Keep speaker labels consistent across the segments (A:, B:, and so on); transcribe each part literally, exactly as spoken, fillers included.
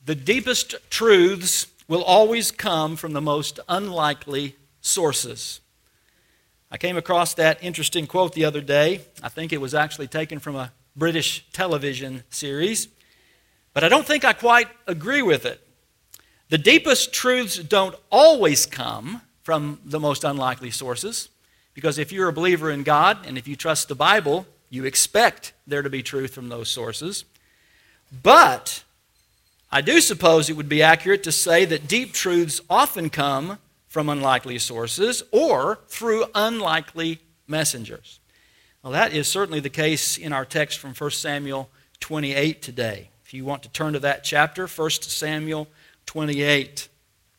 A: The deepest truths will always come from the most unlikely sources. I came across that interesting quote the other day. I think it was actually taken from a British television series, but I don't think I quite agree with it. The deepest truths don't always come from the most unlikely sources, because if you're a believer in God and if you trust the Bible, you expect there to be truth from those sources. But I do suppose it would be accurate to say that deep truths often come from unlikely sources or through unlikely messengers. Well, that is certainly the case in our text from First Samuel twenty-eight today. If you want to turn to that chapter, First Samuel twenty-eight.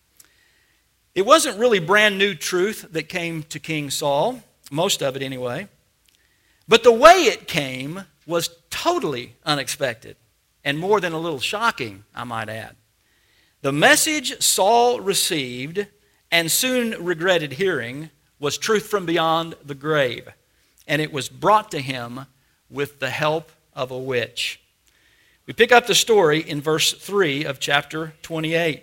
A: It wasn't really brand new truth that came to King Saul, most of it anyway, but the way it came was totally unexpected. And more than a little shocking, I might add. The message Saul received and soon regretted hearing was truth from beyond the grave. And it was brought to him with the help of a witch. We pick up the story in verse three of chapter twenty-eight.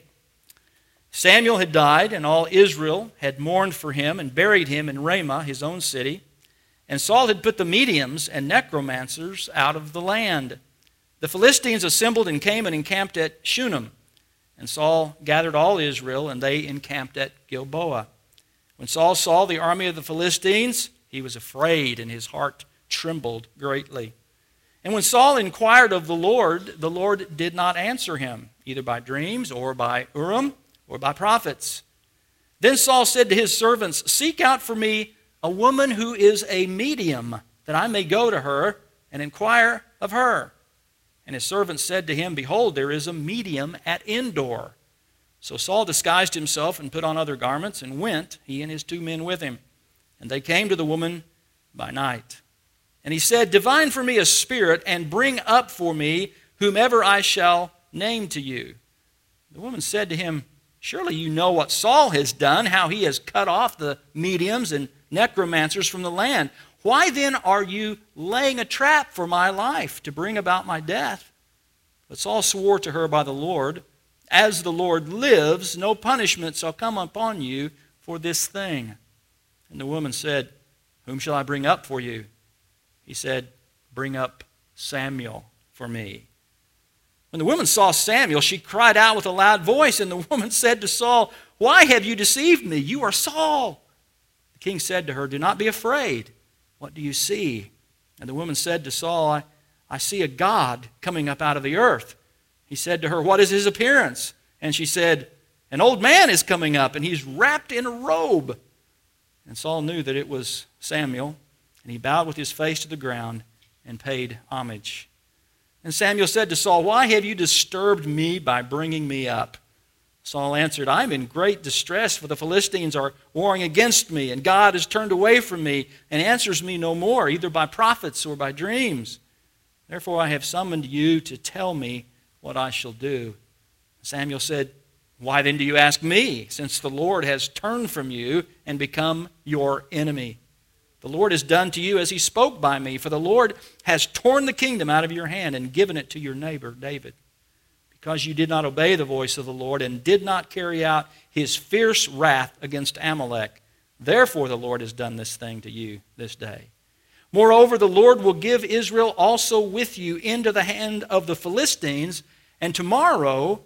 A: Samuel had died, and all Israel had mourned for him and buried him in Ramah, his own city. And Saul had put the mediums and necromancers out of the land. The Philistines assembled and came and encamped at Shunem. And Saul gathered all Israel, and they encamped at Gilboa. When Saul saw the army of the Philistines, he was afraid, and his heart trembled greatly. And when Saul inquired of the Lord, the Lord did not answer him, either by dreams or by Urim or by prophets. Then Saul said to his servants, "Seek out for me a woman who is a medium, that I may go to her and inquire of her." And his servants said to him, "Behold, there is a medium at Endor." So Saul disguised himself and put on other garments and went, he and his two men with him. And they came to the woman by night. And he said, "Divine for me a spirit, and bring up for me whomever I shall name to you." The woman said to him, "Surely you know what Saul has done, how he has cut off the mediums and necromancers from the land. Why then are you laying a trap for my life to bring about my death?" But Saul swore to her by the Lord, "As the Lord lives, no punishment shall come upon you for this thing." And the woman said, "Whom shall I bring up for you?" He said, "Bring up Samuel for me." When the woman saw Samuel, she cried out with a loud voice, and the woman said to Saul, "Why have you deceived me? You are Saul." The king said to her, "Do not be afraid. What do you see?" And the woman said to Saul, I, I see a god coming up out of the earth." He said to her, "What is his appearance?" And she said, "An old man is coming up, and he's wrapped in a robe." And Saul knew that it was Samuel, and he bowed with his face to the ground and paid homage. And Samuel said to Saul, "Why have you disturbed me by bringing me up?" Saul answered, "I am in great distress, for the Philistines are warring against me, and God has turned away from me and answers me no more, either by prophets or by dreams. Therefore I have summoned you to tell me what I shall do." Samuel said, "Why then do you ask me, since the Lord has turned from you and become your enemy? The Lord has done to you as he spoke by me, for the Lord has torn the kingdom out of your hand and given it to your neighbor David. Because you did not obey the voice of the Lord and did not carry out his fierce wrath against Amalek, therefore the Lord has done this thing to you this day. Moreover, the Lord will give Israel also with you into the hand of the Philistines, and tomorrow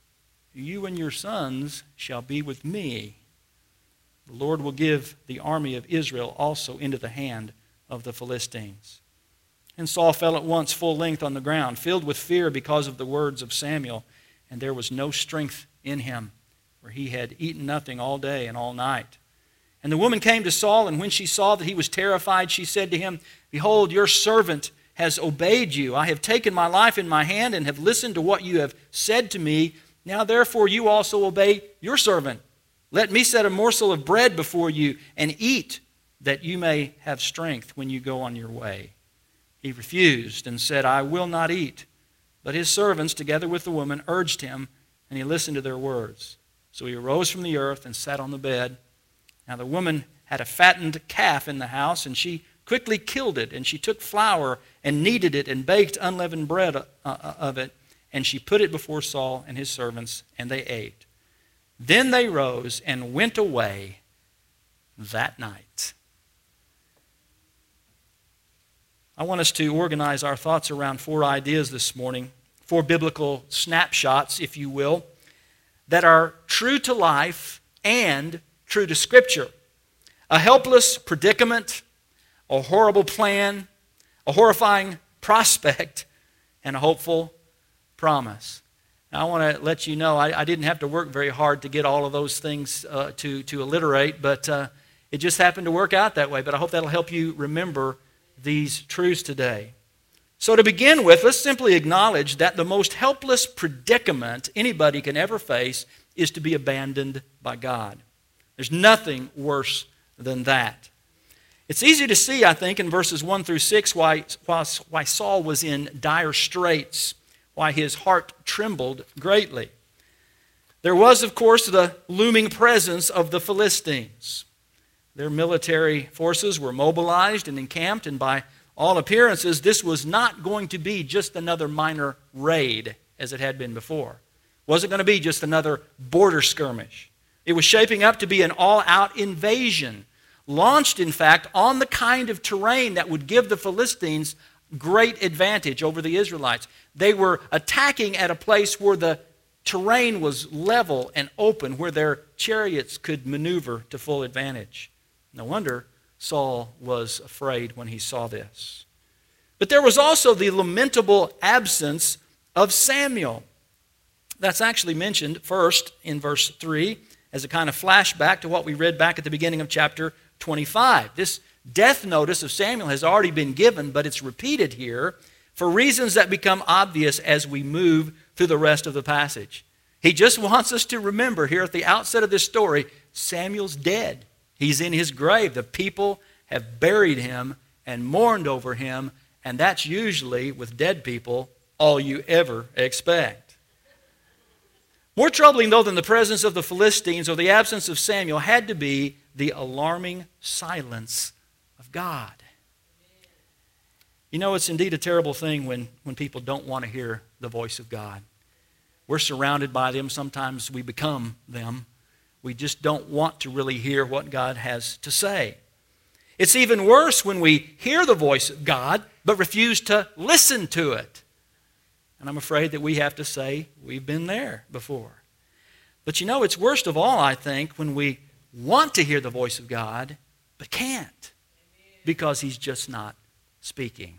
A: you and your sons shall be with me. The Lord will give the army of Israel also into the hand of the Philistines." And Saul fell at once full length on the ground, filled with fear because of the words of Samuel, and there was no strength in him, for he had eaten nothing all day and all night. And the woman came to Saul, and when she saw that he was terrified, she said to him, "Behold, your servant has obeyed you. I have taken my life in my hand and have listened to what you have said to me. Now therefore you also obey your servant. Let me set a morsel of bread before you and eat, that you may have strength when you go on your way." He refused and said, "I will not eat." But his servants, together with the woman, urged him, and he listened to their words. So he arose from the earth and sat on the bed. Now the woman had a fattened calf in the house, and she quickly killed it, and she took flour and kneaded it and baked unleavened bread of it, and she put it before Saul and his servants, and they ate. Then they rose and went away that night. I want us to organize our thoughts around four ideas this morning, four biblical snapshots, if you will, that are true to life and true to Scripture. A helpless predicament, a horrible plan, a horrifying prospect, and a hopeful promise. Now, I want to let you know, I, I didn't have to work very hard to get all of those things uh, to, to alliterate, but uh, it just happened to work out that way. But I hope that'll help you remember these truths today. So to begin with, let's simply acknowledge that the most helpless predicament anybody can ever face is to be abandoned by God. There's nothing worse than that. It's easy to see, I think, in verses one through six why, why Saul was in dire straits, why his heart trembled greatly. There was, of course, the looming presence of the Philistines. Their military forces were mobilized and encamped, and by all appearances, this was not going to be just another minor raid as it had been before. It wasn't going to be just another border skirmish. It was shaping up to be an all-out invasion, launched, in fact, on the kind of terrain that would give the Philistines great advantage over the Israelites. They were attacking at a place where the terrain was level and open, where their chariots could maneuver to full advantage. No wonder Saul was afraid when he saw this. But there was also the lamentable absence of Samuel. That's actually mentioned first in verse three as a kind of flashback to what we read back at the beginning of chapter twenty-five. This death notice of Samuel has already been given, but it's repeated here for reasons that become obvious as we move through the rest of the passage. He just wants us to remember here at the outset of this story, Samuel's dead. He's in his grave. The people have buried him and mourned over him, and that's usually, with dead people, all you ever expect. More troubling, though, than the presence of the Philistines or the absence of Samuel had to be the alarming silence of God. You know, it's indeed a terrible thing when, when people don't want to hear the voice of God. We're surrounded by them. Sometimes we become them. We just don't want to really hear what God has to say. It's even worse when we hear the voice of God but refuse to listen to it. And I'm afraid that we have to say we've been there before. But you know, it's worst of all, I think, when we want to hear the voice of God but can't because He's just not speaking.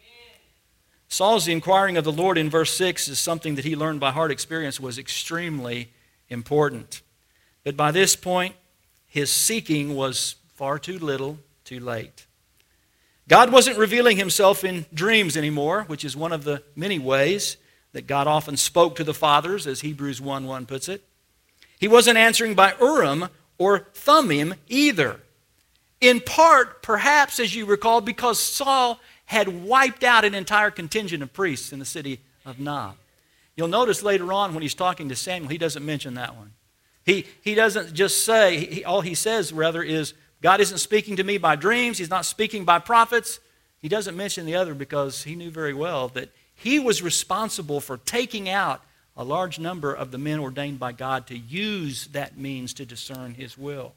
A: Saul's inquiring of the Lord in verse six is something that he learned by hard experience was extremely important. But by this point, his seeking was far too little, too late. God wasn't revealing Himself in dreams anymore, which is one of the many ways that God often spoke to the fathers, as Hebrews one one puts it. He wasn't answering by Urim or Thummim either. In part, perhaps, as you recall, because Saul had wiped out an entire contingent of priests in the city of Nob. You'll notice later on when he's talking to Samuel, he doesn't mention that one. He, he doesn't just say, he, all he says rather is, God isn't speaking to me by dreams, He's not speaking by prophets. He doesn't mention the other because he knew very well that he was responsible for taking out a large number of the men ordained by God to use that means to discern His will.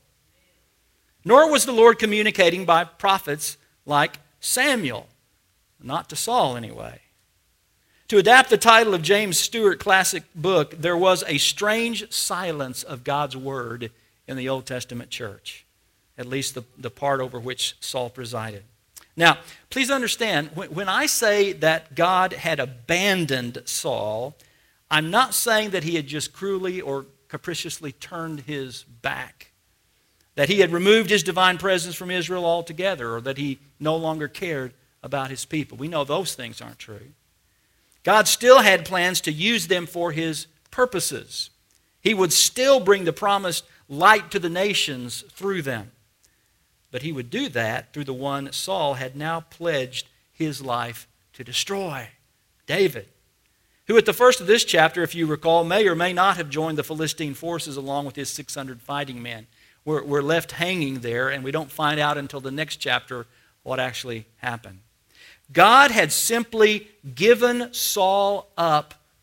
A: Nor was the Lord communicating by prophets like Samuel. Not to Saul, anyway. To adapt the title of James Stewart classic book, there was a strange silence of God's Word in the Old Testament church, at least the, the part over which Saul presided. Now, please understand, when, when I say that God had abandoned Saul, I'm not saying that He had just cruelly or capriciously turned His back, that He had removed His divine presence from Israel altogether, or that He no longer cared about His people. We know those things aren't true. God still had plans to use them for His purposes. He would still bring the promised light to the nations through them. But He would do that through the one Saul had now pledged his life to destroy, David, who at the first of this chapter, if you recall, may or may not have joined the Philistine forces along with his six hundred fighting men. We're, we're left hanging there, and we don't find out until the next chapter what actually happened. God had simply given Saul up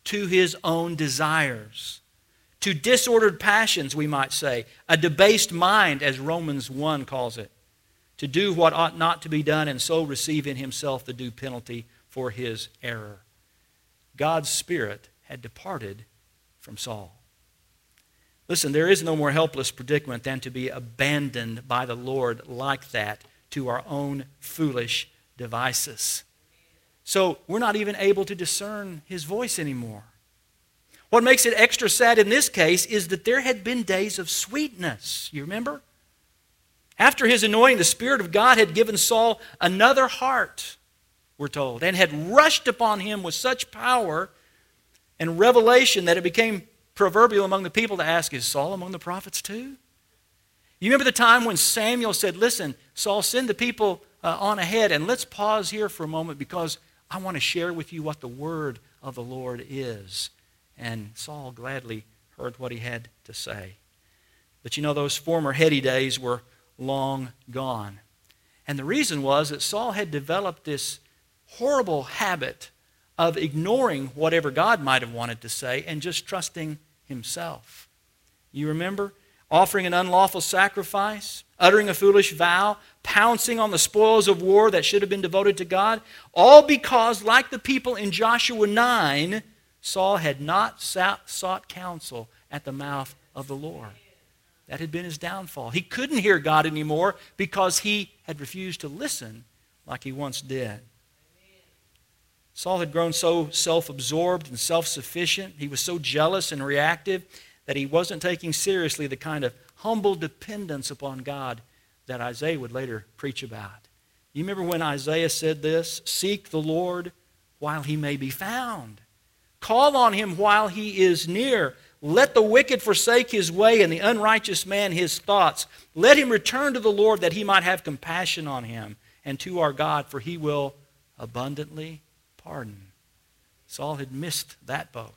A: to his own desires, to disordered passions, we might say, a debased mind, as Romans one calls it, to do what ought not to be done and so receive in himself the due penalty for his error. God's Spirit had departed from Saul. Listen, there is no more helpless predicament than to be abandoned by the Lord like that to our own foolish devices. So we're not even able to discern his voice anymore. What makes it extra sad in this case is that there had been days of sweetness. You remember? After his anointing, the Spirit of God had given Saul another heart, we're told, and had rushed upon him with such power and revelation that it became proverbial among the people to ask, is Saul among the prophets too? You remember the time when Samuel said, listen, Saul, send the people uh, on ahead, and let's pause here for a moment because I want to share with you what the word of the Lord is. And Saul gladly heard what he had to say. But you know, those former heady days were long gone. And the reason was that Saul had developed this horrible habit of ignoring whatever God might have wanted to say and just trusting himself. You remember? Offering an unlawful sacrifice, uttering a foolish vow, pouncing on the spoils of war that should have been devoted to God, all because, like the people in Joshua nine, Saul had not sought counsel at the mouth of the Lord. That had been his downfall. He couldn't hear God anymore because he had refused to listen like he once did. Saul had grown so self-absorbed and self-sufficient. He was so jealous and reactive that he wasn't taking seriously the kind of humble dependence upon God that Isaiah would later preach about. You remember when Isaiah said this? Seek the Lord while he may be found. Call on him while he is near. Let the wicked forsake his way and the unrighteous man his thoughts. Let him return to the Lord that he might have compassion on him and to our God, for he will abundantly pardon. Saul had missed that boat.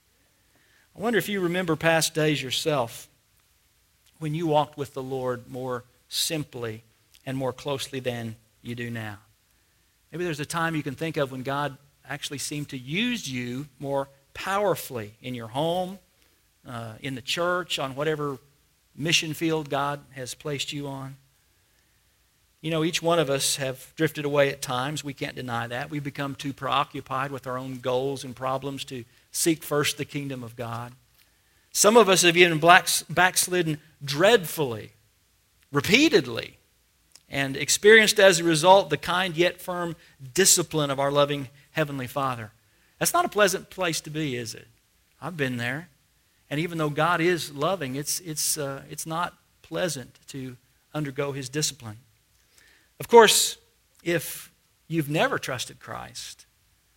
A: I wonder if you remember past days yourself when you walked with the Lord more simply and more closely than you do now. Maybe there's a time you can think of when God actually seemed to use you more powerfully in your home, uh, in the church, on whatever mission field God has placed you on. You know, each one of us have drifted away at times. We can't deny that. We've become too preoccupied with our own goals and problems to seek first the kingdom of God. Some of us have even backslidden dreadfully, repeatedly, and experienced as a result the kind yet firm discipline of our loving Heavenly Father. That's not a pleasant place to be, is it? I've been there. And even though God is loving, it's, it's, uh, it's not pleasant to undergo his discipline. Of course, if you've never trusted Christ,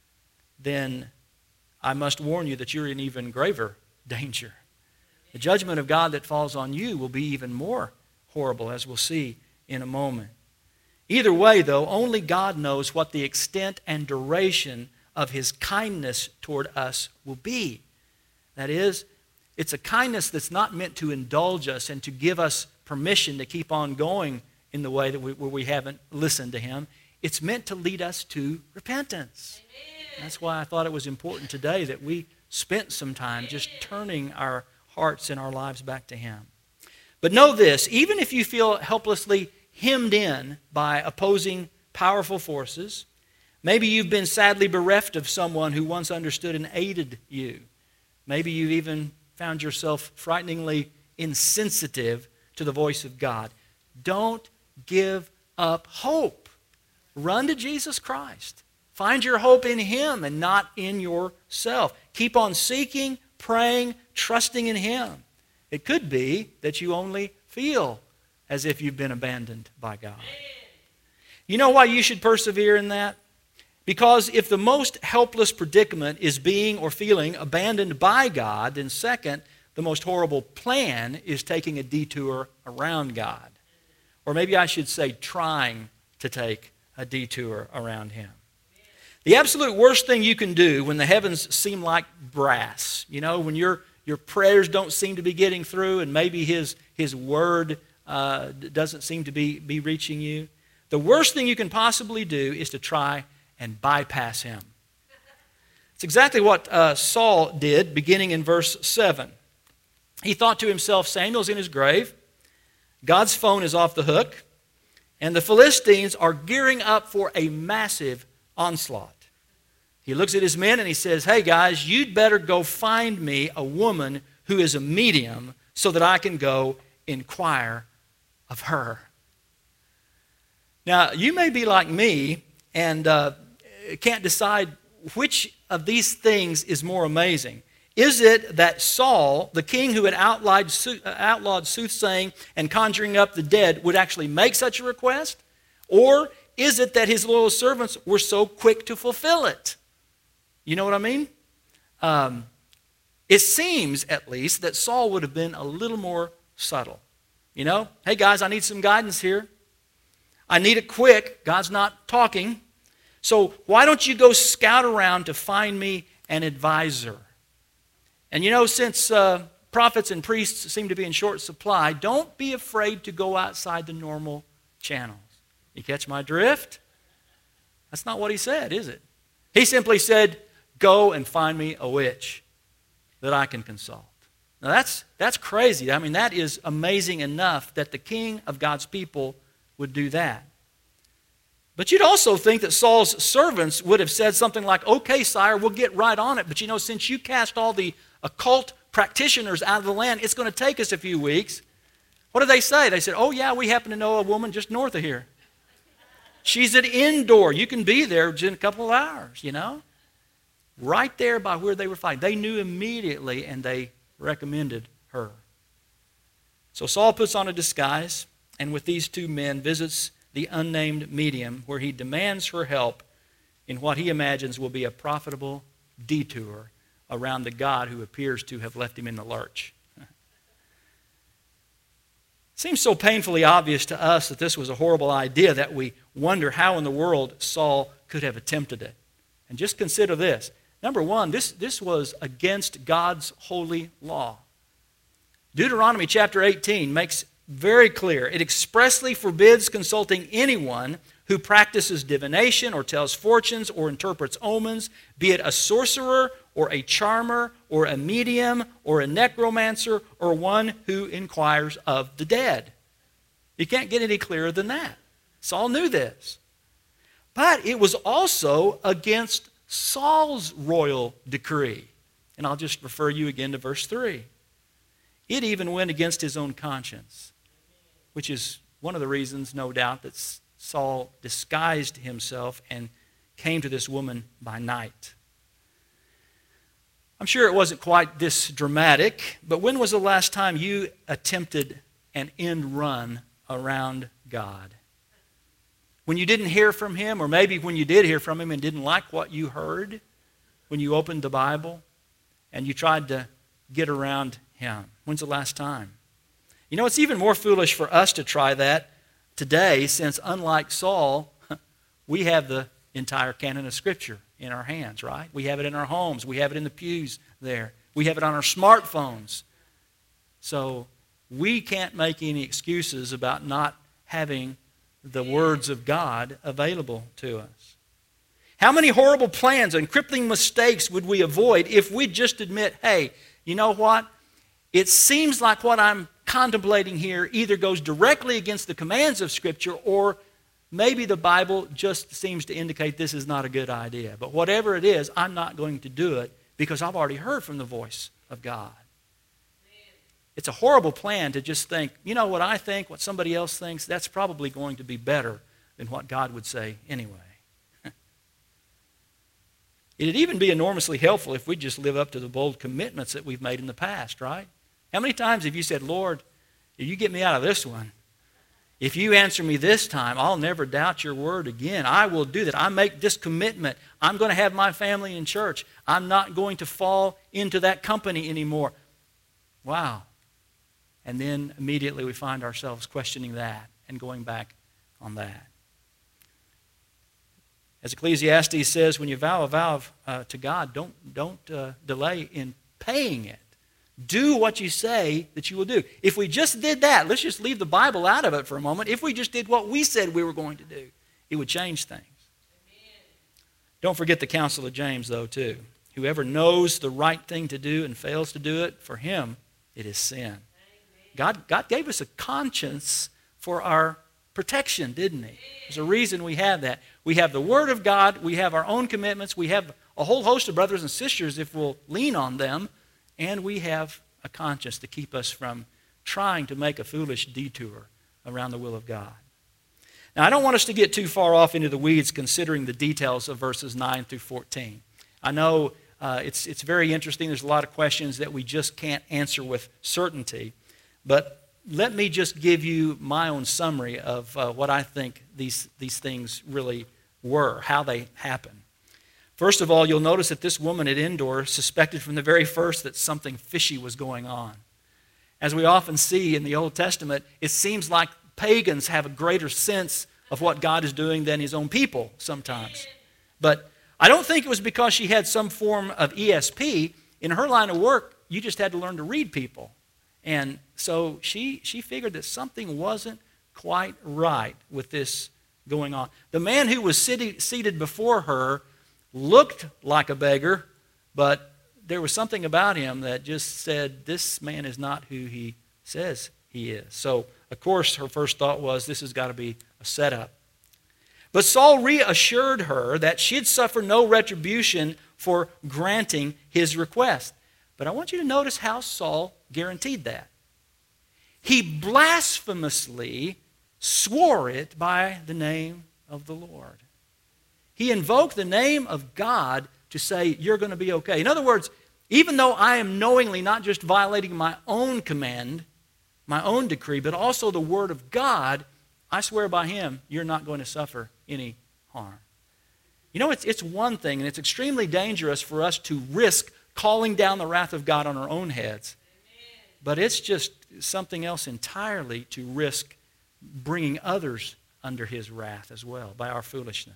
A: then I must warn you that you're in even graver danger. The judgment of God that falls on you will be even more horrible, as we'll see in a moment. Either way, though, only God knows what the extent and duration of his kindness toward us will be. That is, it's a kindness that's not meant to indulge us and to give us permission to keep on going in the way that we, where we haven't listened to him. It's meant to lead us to repentance. Amen. That's why I thought it was important today that we spent some time just turning our hearts and our lives back to him. But know this, even if you feel helplessly hemmed in by opposing powerful forces, maybe you've been sadly bereft of someone who once understood and aided you. Maybe you've even found yourself frighteningly insensitive to the voice of God. Don't give up hope. Run to Jesus Christ. Find your hope in him and not in yourself. Keep on seeking, praying, trusting in him. It could be that you only feel as if you've been abandoned by God. You know why you should persevere in that? Because if the most helpless predicament is being or feeling abandoned by God, then second, the most horrible plan is taking a detour around God. Or maybe I should say trying to take a detour around him. The absolute worst thing you can do when the heavens seem like brass, you know, when your your prayers don't seem to be getting through and maybe his, his word uh, doesn't seem to be, be reaching you, the worst thing you can possibly do is to try and bypass him. It's exactly what uh, Saul did, beginning in verse seven. He thought to himself, Samuel's in his grave, God's phone is off the hook, and the Philistines are gearing up for a massive onslaught. He looks at his men and he says, hey guys, you'd better go find me a woman who is a medium so that I can go inquire of her. Now, you may be like me and uh, can't decide which of these things is more amazing. Is it that Saul, the king who had outlawed, outlawed soothsaying and conjuring up the dead, would actually make such a request? Or is it that his loyal servants were so quick to fulfill it? You know what I mean? Um, it seems, at least, that Saul would have been a little more subtle. You know, hey guys, I need some guidance here. I need it quick. God's not talking. So why don't you go scout around to find me an advisor? And you know, since uh, prophets and priests seem to be in short supply, don't be afraid to go outside the normal channels. You catch my drift? That's not what he said, is it? He simply said, go and find me a witch that I can consult. Now that's, that's crazy. I mean, that is amazing enough that the king of God's people would do that. But you'd also think that Saul's servants would have said something like, okay, sire, we'll get right on it. But you know, since you cast all the occult practitioners out of the land, it's going to take us a few weeks. What did they say? They said, oh yeah, we happen to know a woman just north of here. She's at Endor. You can be there in a couple of hours, you know. Right there by where they were fighting. They knew immediately and they recommended her. So Saul puts on a disguise and with these two men visits the unnamed medium where he demands her help in what he imagines will be a profitable detour around the God who appears to have left him in the lurch. It seems so painfully obvious to us that this was a horrible idea that we wonder how in the world Saul could have attempted it. And just consider this. Number one, this, this was against God's holy law. Deuteronomy chapter eighteen makes very clear. It expressly forbids consulting anyone who practices divination or tells fortunes or interprets omens, be it a sorcerer or a charmer or a medium or a necromancer or one who inquires of the dead. You can't get any clearer than that. Saul knew this. But it was also against Saul's royal decree. And I'll just refer you again to verse three. It even went against his own conscience, which is one of the reasons, no doubt, that Saul disguised himself and came to this woman by night. I'm sure it wasn't quite this dramatic, but when was the last time you attempted an end run around God? When you didn't hear from him, or maybe when you did hear from him and didn't like what you heard when you opened the Bible and you tried to get around him. When's the last time? You know, it's even more foolish for us to try that today, since unlike Saul, we have the entire canon of Scripture in our hands, right? We have it in our homes. We have it in the pews there. We have it on our smartphones. So we can't make any excuses about not having the words of God available to us. How many horrible plans and crippling mistakes would we avoid if we just admit, hey, you know what? It seems like what I'm contemplating here either goes directly against the commands of Scripture, or maybe the Bible just seems to indicate this is not a good idea. But whatever it is, I'm not going to do it because I've already heard from the voice of God. It's a horrible plan to just think, you know what I think, what somebody else thinks, that's probably going to be better than what God would say anyway. It'd even be enormously helpful if we just live up to the bold commitments that we've made in the past, right? How many times have you said, Lord, if you get me out of this one, if you answer me this time, I'll never doubt your word again. I will do that. I make this commitment. I'm going to have my family in church. I'm not going to fall into that company anymore. Wow. And then immediately we find ourselves questioning that and going back on that. As Ecclesiastes says, when you vow a vow uh, to God, don't, don't uh, delay in paying it. Do what you say that you will do. If we just did that, let's just leave the Bible out of it for a moment. If we just did what we said we were going to do, it would change things. Amen. Don't forget the counsel of James, though, too, Whoever knows the right thing to do and fails to do it, for him it is sin. God, God gave us a conscience for our protection, didn't he? There's a reason we have that. We have the Word of God. We have our own commitments. We have a whole host of brothers and sisters if we'll lean on them. And we have a conscience to keep us from trying to make a foolish detour around the will of God. Now, I don't want us to get too far off into the weeds considering the details of verses nine through fourteen. I know uh, it's, it's very interesting. There's a lot of questions that we just can't answer with certainty. But let me just give you my own summary of uh, what I think these, these things really were, how they happened. First of all, you'll notice that this woman at Endor suspected from the very first that something fishy was going on. As we often see in the Old Testament, it seems like pagans have a greater sense of what God is doing than his own people sometimes. But I don't think it was because she had some form of E S P. In her line of work, you just had to learn to read people. And so she, she figured that something wasn't quite right with this going on. The man who was sitting, seated before her looked like a beggar, but there was something about him that just said, this man is not who he says he is. So, of course, her first thought was, this has got to be a setup. But Saul reassured her that she'd suffer no retribution for granting his request. But I want you to notice how Saul guaranteed that. He blasphemously swore it by the name of the Lord. He invoked the name of God to say, you're going to be okay. In other words, even though I am knowingly not just violating my own command, my own decree, but also the word of God, I swear by him, you're not going to suffer any harm. You know, it's, it's one thing, and it's extremely dangerous for us to risk calling down the wrath of God on our own heads. Amen. But it's just something else entirely to risk bringing others under his wrath as well by our foolishness.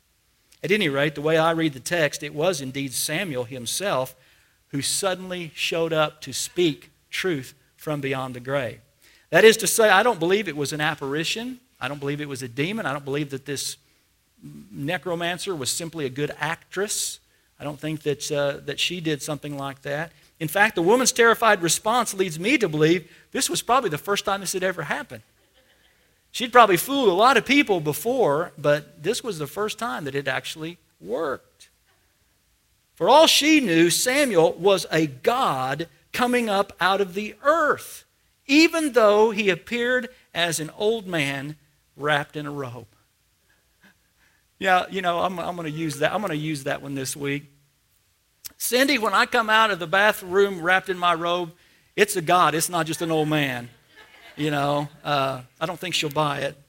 A: At any rate, the way I read the text, it was indeed Samuel himself who suddenly showed up to speak truth from beyond the grave. That is to say, I don't believe it was an apparition. I don't believe it was a demon. I don't believe that this necromancer was simply a good actress. I don't think that, uh, that she did something like that. In fact, the woman's terrified response leads me to believe this was probably the first time this had ever happened. She'd probably fooled a lot of people before, but this was the first time that it actually worked. For all she knew, Samuel was a god coming up out of the earth, even though he appeared as an old man wrapped in a robe. Yeah, you know, I'm, I'm going to use that. I'm going to use that one this week. Cindy, when I come out of the bathroom wrapped in my robe, it's a god. It's not just an old man. You know, uh, I don't think she'll buy it.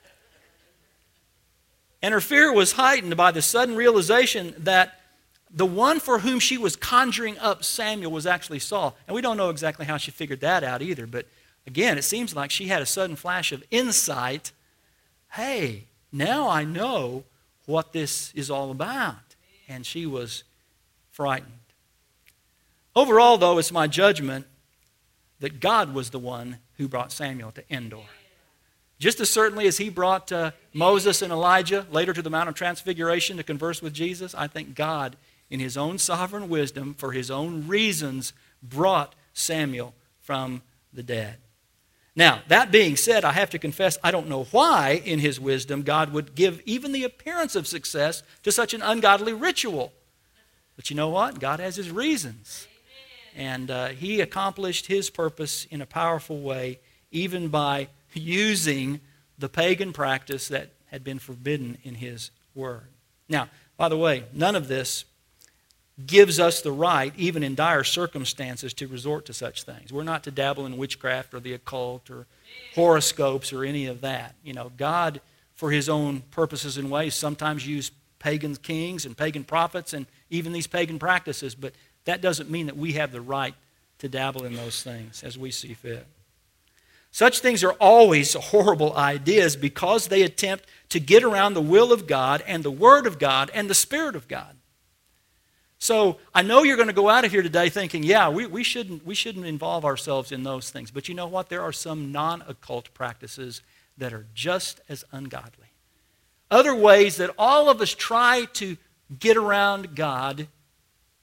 A: And her fear was heightened by the sudden realization that the one for whom she was conjuring up Samuel was actually Saul. And we don't know exactly how she figured that out either. But again, it seems like she had a sudden flash of insight. Hey, now I know what this is all about. And she was frightened. Overall, though, it's my judgment that God was the one who brought Samuel to Endor. Just as certainly as he brought uh, Moses and Elijah later to the Mount of Transfiguration to converse with Jesus, I think God, in his own sovereign wisdom, for his own reasons, brought Samuel from the dead. Now, that being said, I have to confess, I don't know why, in his wisdom, God would give even the appearance of success to such an ungodly ritual. But you know what? God has his reasons. And uh, he accomplished his purpose in a powerful way, even by using the pagan practice that had been forbidden in his word. Now, by the way, none of this gives us the right, even in dire circumstances, to resort to such things. We're not to dabble in witchcraft or the occult or horoscopes or any of that. You know, God, for his own purposes and ways, sometimes used pagan kings and pagan prophets and even these pagan practices, but that doesn't mean that we have the right to dabble in those things as we see fit. Such things are always horrible ideas because they attempt to get around the will of God and the Word of God and the Spirit of God. So I know you're going to go out of here today thinking, yeah, we, we, shouldn't, we shouldn't involve ourselves in those things. But you know what? There are some non-occult practices that are just as ungodly. Other ways that all of us try to get around God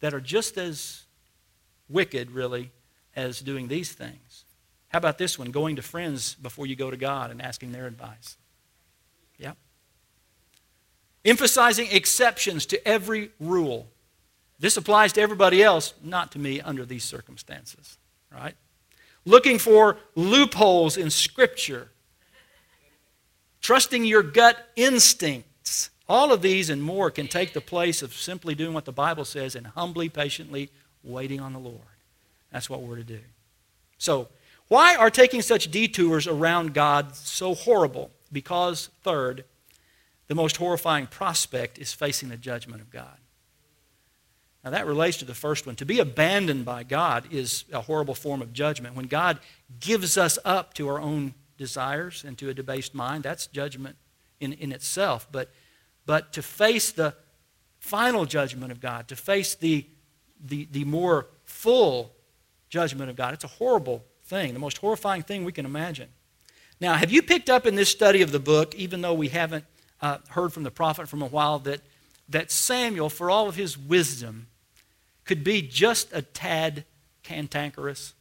A: that are just as wicked, really, as doing these things. How about this one? Going to friends before you go to God and asking their advice. Yeah. Emphasizing exceptions to every rule. This applies to everybody else, not to me under these circumstances. Right? Looking for loopholes in Scripture. Trusting your gut instincts. All of these and more can take the place of simply doing what the Bible says and humbly, patiently waiting on the Lord. That's what we're to do. So, why are taking such detours around God so horrible? Because, third, the most horrifying prospect is facing the judgment of God. Now that relates to the first one. To be abandoned by God is a horrible form of judgment. When God gives us up to our own desires and to a debased mind, that's judgment in, in itself. But, but to face the final judgment of God, to face the, the, the more full judgment of God, it's a horrible thing, the most horrifying thing we can imagine. Now, have you picked up in this study of the book, even though we haven't uh, heard from the prophet from a while, that, that Samuel, for all of his wisdom, could be just a tad cantankerous?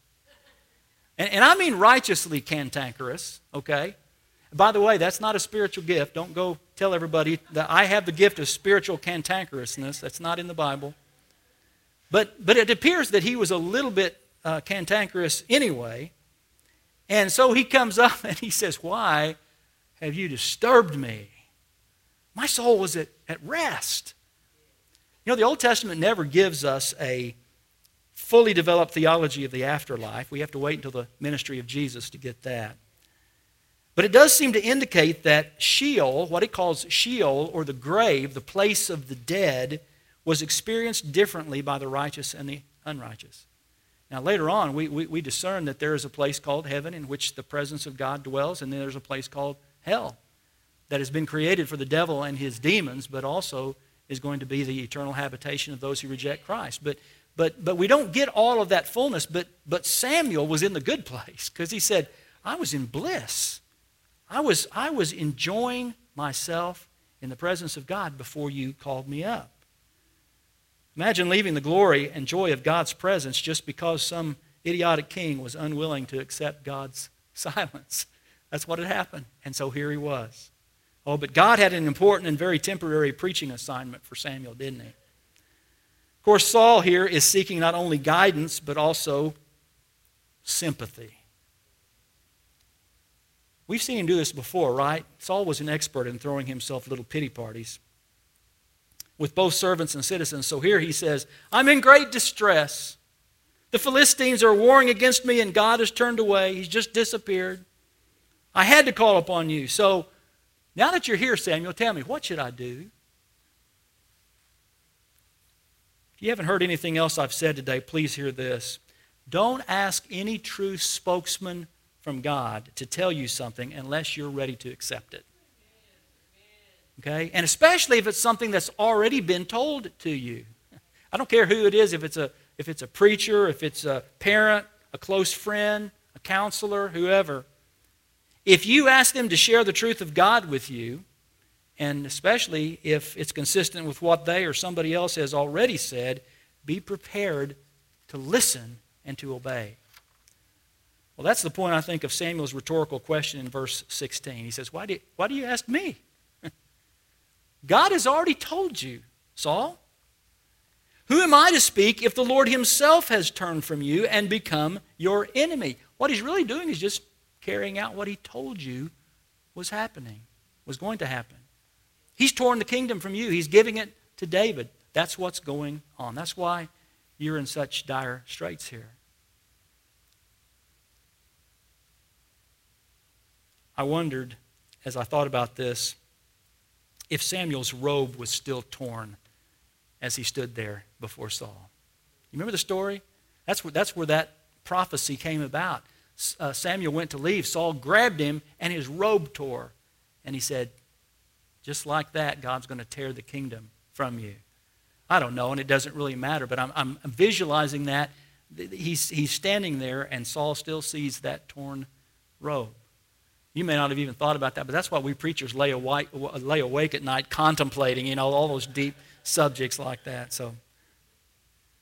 A: And, and I mean righteously cantankerous, okay? By the way, that's not a spiritual gift. Don't go tell everybody that I have the gift of spiritual cantankerousness. That's not in the Bible. But, but it appears that he was a little bit uh, cantankerous anyway. And so he comes up and he says, "Why have you disturbed me? My soul was at, at rest." You know, the Old Testament never gives us a fully developed theology of the afterlife. We have to wait until the ministry of Jesus to get that. But it does seem to indicate that Sheol, what it calls Sheol, or the grave, the place of the dead, was experienced differently by the righteous and the unrighteous. Now later on, we, we, we discern that there is a place called heaven in which the presence of God dwells, and then there's a place called hell that has been created for the devil and his demons, but also is going to be the eternal habitation of those who reject Christ. But but but we don't get all of that fullness, but, but Samuel was in the good place because he said, "I was in bliss. I was, I was enjoying myself in the presence of God before you called me up." Imagine leaving the glory and joy of God's presence just because some idiotic king was unwilling to accept God's silence. That's what had happened. And so here he was. Oh, but God had an important and very temporary preaching assignment for Samuel, didn't he? Of course, Saul here is seeking not only guidance, but also sympathy. We've seen him do this before, right? Saul was an expert in throwing himself little pity parties with both servants and citizens. So here he says, "I'm in great distress. The Philistines are warring against me and God has turned away. He's just disappeared. I had to call upon you. So now that you're here, Samuel, tell me, what should I do?" If you haven't heard anything else I've said today, please hear this. Don't ask any true spokesman from God to tell you something unless you're ready to accept it. Okay? And especially if it's something that's already been told to you. I don't care who it is, if it's a if it's a preacher, if it's a parent, a close friend, a counselor, whoever. If you ask them to share the truth of God with you, and especially if it's consistent with what they or somebody else has already said, be prepared to listen and to obey. Well, that's the point, I think, of Samuel's rhetorical question in verse sixteen. He says, why do, why do you ask me? God has already told you, Saul. Who am I to speak if the Lord himself has turned from you and become your enemy? What he's really doing is just carrying out what he told you was happening, was going to happen. He's torn the kingdom from you. He's giving it to David. That's what's going on. That's why you're in such dire straits here. I wondered, as I thought about this, if Samuel's robe was still torn as he stood there before Saul. You remember the story? That's where, that's where that prophecy came about. Uh, Samuel went to leave. Saul grabbed him, and his robe tore. And he said, just like that, God's going to tear the kingdom from you. I don't know, and it doesn't really matter, but I'm, I'm visualizing that. He's, he's standing there, and Saul still sees that torn robe. You may not have even thought about that, but that's why we preachers lay awake, lay awake at night contemplating, you know, all those deep subjects like that. So,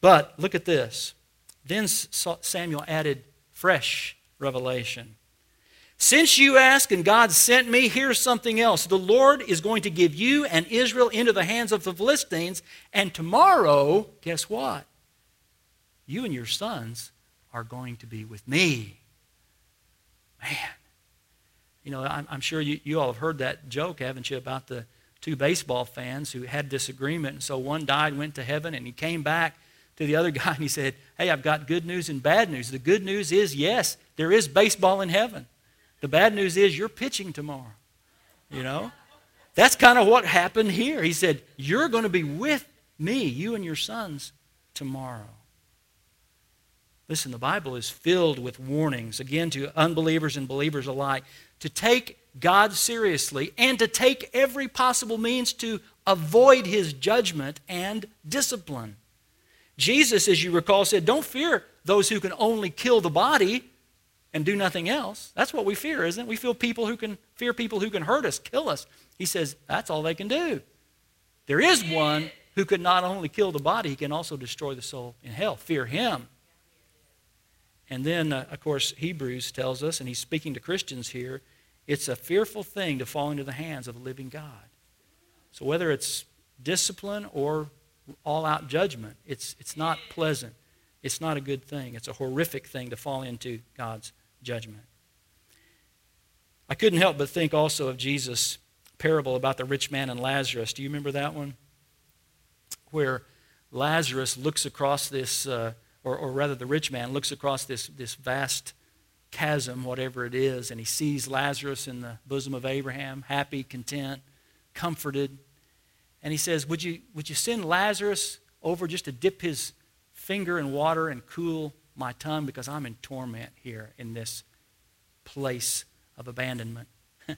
A: But look at this. Then Samuel added fresh revelation. Since you ask and God sent me, here's something else. The Lord is going to give you and Israel into the hands of the Philistines, and tomorrow, guess what? You and your sons are going to be with me. Man. You know, I'm, I'm sure you, you all have heard that joke, haven't you, about the two baseball fans who had disagreement. And so one died, went to heaven, and he came back to the other guy and he said, hey, I've got good news and bad news. The good news is, yes, there is baseball in heaven. The bad news is you're pitching tomorrow. You know? That's kind of what happened here. He said, you're going to be with me, you and your sons, tomorrow. Listen, the Bible is filled with warnings, again, to unbelievers and believers alike, to take God seriously and to take every possible means to avoid His judgment and discipline. Jesus, as you recall, said, don't fear those who can only kill the body and do nothing else. That's what we fear, isn't it? We feel people who can fear people who can hurt us, kill us. He says, that's all they can do. There is one who could not only kill the body, he can also destroy the soul in hell. Fear him. And then, uh, of course, Hebrews tells us, and he's speaking to Christians here, it's a fearful thing to fall into the hands of a living God. So whether it's discipline or all-out judgment, it's, it's not pleasant. It's not a good thing. It's a horrific thing to fall into God's judgment. I couldn't help but think also of Jesus' parable about the rich man and Lazarus. Do you remember that one? Where Lazarus looks across this... Uh, Or, or rather the rich man looks across this, this vast chasm, whatever it is, and he sees Lazarus in the bosom of Abraham, happy, content, comforted. And he says, would you, would you send Lazarus over just to dip his finger in water and cool my tongue, because I'm in torment here in this place of abandonment?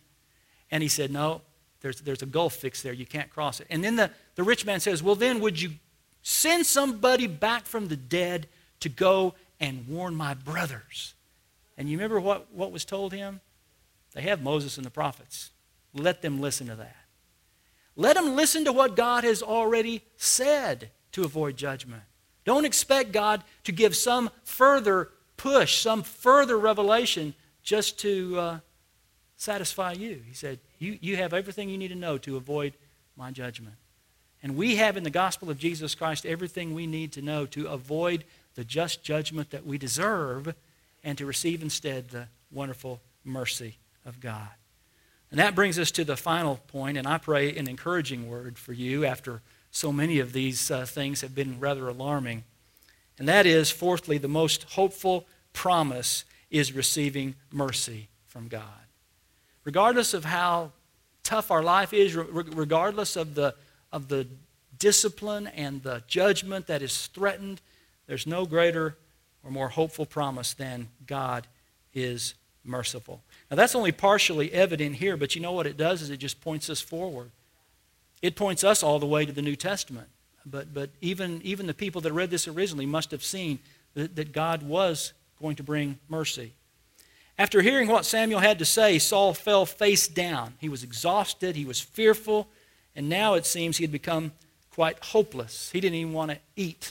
A: And he said, no, there's, there's a gulf fixed there. You can't cross it. And then the, the rich man says, well, then would you send somebody back from the dead to go and warn my brothers? And you remember what, what was told him? They have Moses and the prophets. Let them listen to that. Let them listen to what God has already said to avoid judgment. Don't expect God to give some further push, some further revelation just to uh, satisfy you. He said, you, you have everything you need to know to avoid my judgment. And we have in the gospel of Jesus Christ everything we need to know to avoid the just judgment that we deserve and to receive instead the wonderful mercy of God. And that brings us to the final point, and I pray an encouraging word for you after so many of these uh, things have been rather alarming. And that is, fourthly, the most hopeful promise is receiving mercy from God. Regardless of how tough our life is, regardless of the of the discipline and the judgment that is threatened, there's no greater or more hopeful promise than God is merciful. Now that's only partially evident here, but you know what it does is it just points us forward. It points us all the way to the New Testament. But, but even, even the people that read this originally must have seen that, that God was going to bring mercy. After hearing what Samuel had to say, Saul fell face down. He was exhausted, he was fearful, and now it seems he had become quite hopeless. He didn't even want to eat.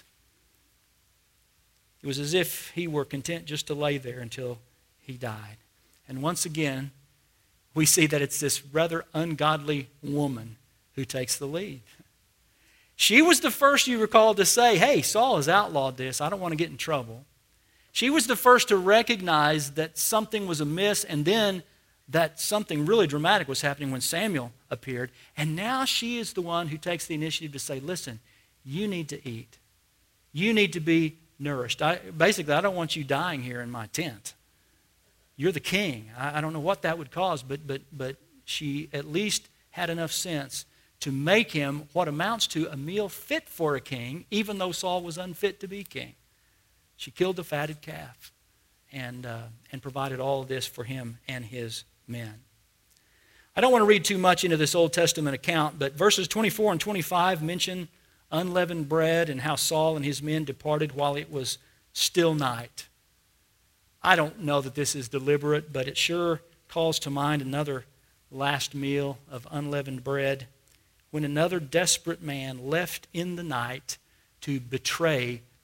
A: It was as if he were content just to lay there until he died. And once again, we see that it's this rather ungodly woman who takes the lead. She was the first, you recall, to say, hey, Saul has outlawed this. I don't want to get in trouble. She was the first to recognize that something was amiss, and then that something really dramatic was happening when Samuel appeared. And now she is the one who takes the initiative to say, listen, you need to eat. You need to be nourished. I, basically, I don't want you dying here in my tent. You're the king. I, I don't know what that would cause, but, but, but she at least had enough sense to make him what amounts to a meal fit for a king, even though Saul was unfit to be king. She killed the fatted calf and, uh, and provided all of this for him and his men. I don't want to read too much into this Old Testament account, but verses twenty-four and twenty-five mention unleavened bread and how Saul and his men departed while it was still night. I don't know that this is deliberate, but it sure calls to mind another last meal of unleavened bread when another desperate man left in the night to betray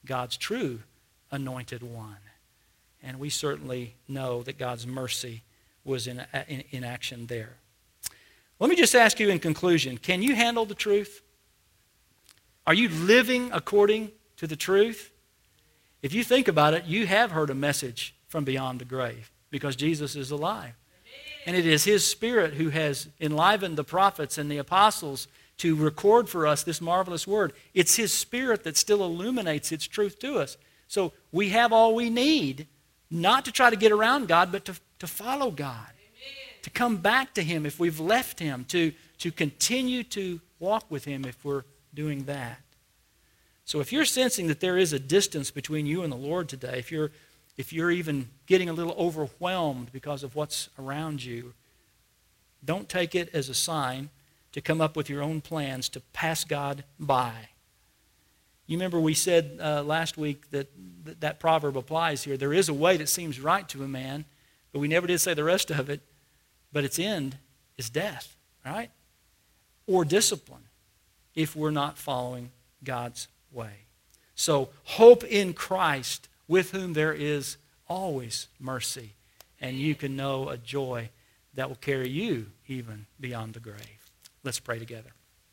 A: God's true anointed one. And we certainly know that God's mercy was in, in, in action there. Let me just ask you in conclusion, can you handle the truth? Are you living according to the truth? If you think about it, you have heard a message from beyond the grave because Jesus is alive. And it is His Spirit who has enlivened the prophets and the apostles to record for us this marvelous word. It's His Spirit that still illuminates its truth to us. So we have all we need, not to try to get around God, but to, to follow God. Amen. To come back to Him if we've left Him, to, to continue to walk with Him if we're doing that. So if you're sensing that there is a distance between you and the Lord today, if you're If you're even getting a little overwhelmed because of what's around you, don't take it as a sign to come up with your own plans to pass God by. You remember we said uh, last week that th- that proverb applies here. There is a way that seems right to a man, but we never did say the rest of it. But its end is death, right? Or discipline if we're not following God's way. So hope in Christ, with whom there is always mercy, and you can know a joy that will carry you even beyond the grave. Let's pray together.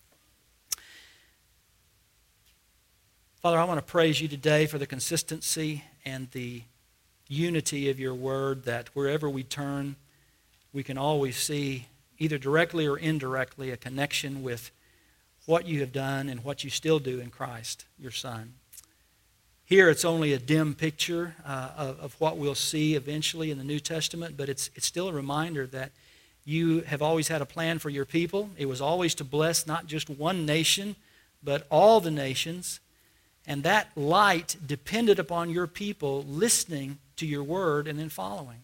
A: Father, I want to praise you today for the consistency and the unity of your word, that wherever we turn, we can always see, either directly or indirectly, a connection with what you have done and what you still do in Christ, your Son. Here it's only a dim picture uh, of, of what we'll see eventually in the New Testament, but it's, it's still a reminder that you have always had a plan for your people. It was always to bless not just one nation, but all the nations. And that light depended upon your people listening to your word and then following.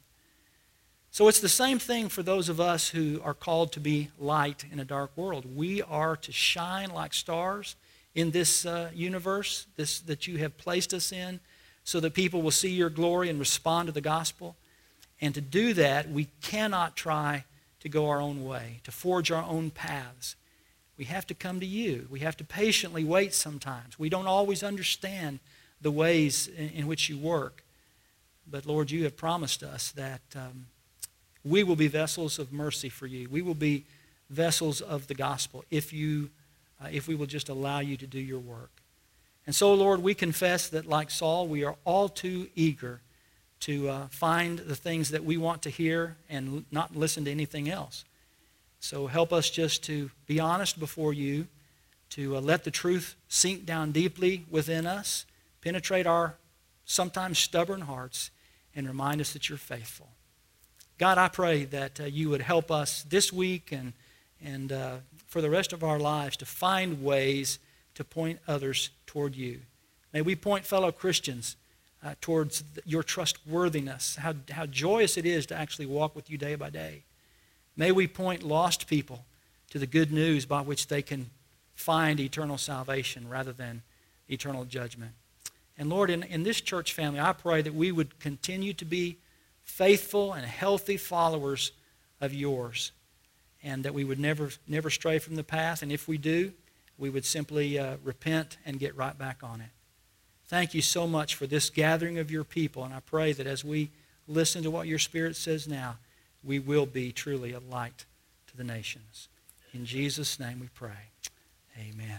A: So it's the same thing for those of us who are called to be light in a dark world. We are to shine like stars in this uh, universe this, that you have placed us in, so that people will see your glory and respond to the gospel. And to do that, we cannot try to go our own way, to forge our own paths. We have to come to you. We have to patiently wait sometimes. We don't always understand the ways in, in which you work. But Lord, you have promised us that um, we will be vessels of mercy for you. We will be vessels of the gospel if you Uh, if we will just allow you to do your work. And so, Lord, we confess that like Saul, we are all too eager to uh, find the things that we want to hear and l- not listen to anything else. So help us just to be honest before you, to uh, let the truth sink down deeply within us, penetrate our sometimes stubborn hearts, and remind us that you're faithful. God, I pray that uh, you would help us this week and, and uh, for the rest of our lives to find ways to point others toward you. May we point fellow Christians uh, towards your trustworthiness, how, how joyous it is to actually walk with you day by day. May we point lost people to the good news by which they can find eternal salvation rather than eternal judgment. And Lord, in, in this church family, I pray that we would continue to be faithful and healthy followers of yours, and that we would never never stray from the path. And if we do, we would simply uh, repent and get right back on it. Thank you so much for this gathering of your people, and I pray that as we listen to what your Spirit says now, we will be truly a light to the nations. In Jesus' name we pray. Amen.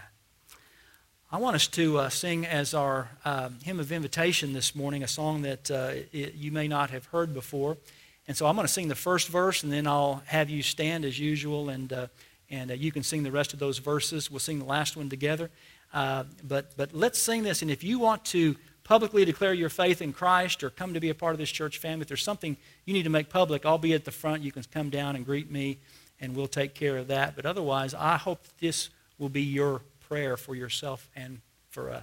A: I want us to uh, sing as our uh, hymn of invitation this morning, a song that uh, it, you may not have heard before. And so I'm going to sing the first verse, and then I'll have you stand as usual, and uh, and uh, you can sing the rest of those verses. We'll sing the last one together. Uh, but but let's sing this, and if you want to publicly declare your faith in Christ or come to be a part of this church family, if there's something you need to make public, I'll be at the front. You can come down and greet me, and we'll take care of that. But otherwise, I hope this will be your prayer for yourself and for us.